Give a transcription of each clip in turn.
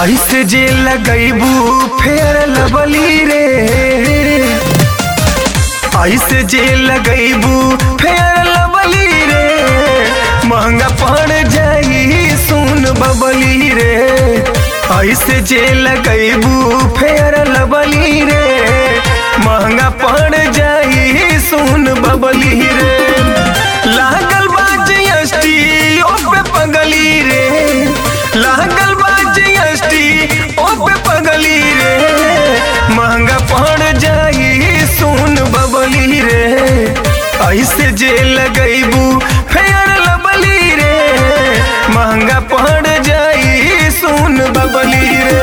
ऐसे जे लगैबू फेर लवली रे, ऐसे जे लगैबू फेर लवली रे, महंगा पड़ जाई सुन बबली रे। ऐसे जे लगैबू फेर लवली रे, महंगा पड़ जाई सुन बबली रे। लागल बा जीएसटी ओपे पगली रे, लागल बा जीएसटी ओपे पगली रे, महंगा पड़ जाई सुन बबली रे। ऐसे जे लगैबू फेर लवली रे, महंगा पड़ जाई सुन बबली रे।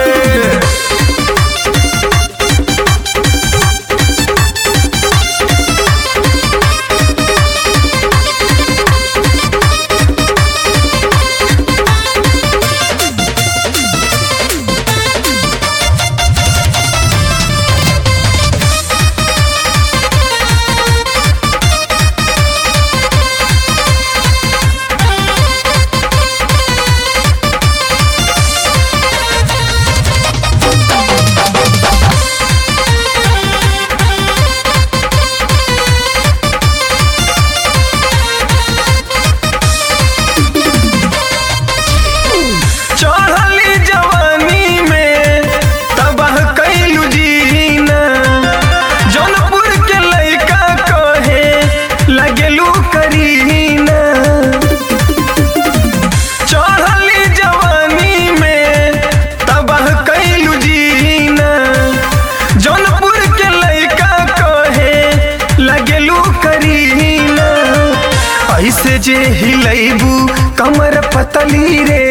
ऐसे जे हिलैबू कमर पतली रे,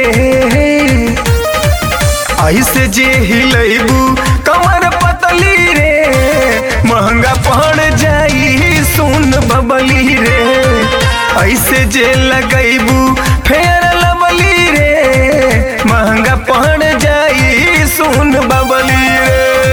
ऐसे जे हिलैबू कमर पतली रे, महंगा पड़ जाई सुन बबली रे। ऐसे जे लगैबू फेर लवली रे, महंगा पड़ जाई सुन बबली रे।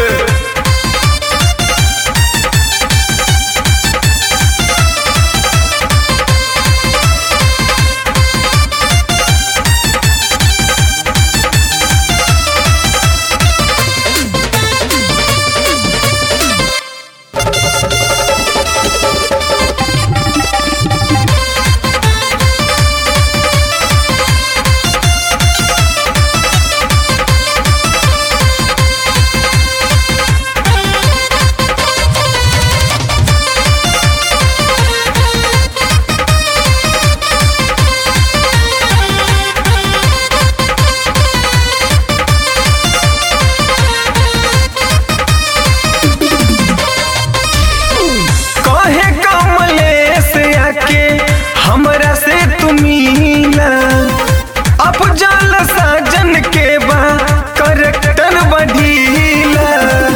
हमरा से तुमीला अब जाल साजन के बा करैक्टर बढ़ीला,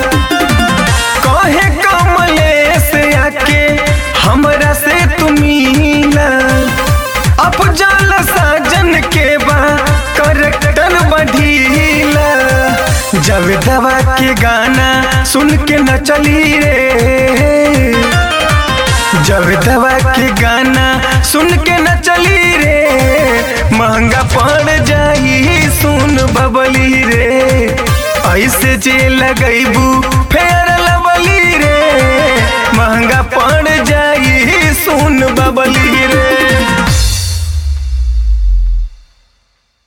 कहे कमले से आके हमरा से तुमीला, अब जाल साजन के बा करैक्टर बढ़ीला। जब दवा के गाना सुन के न चली रे, जब दवा के गाना सुन के न चली रे, महंगा पड़ जाई सुन बबली रे। ऐसे जे लगैबू फेर लवली रे, महंगा पड़ जाई।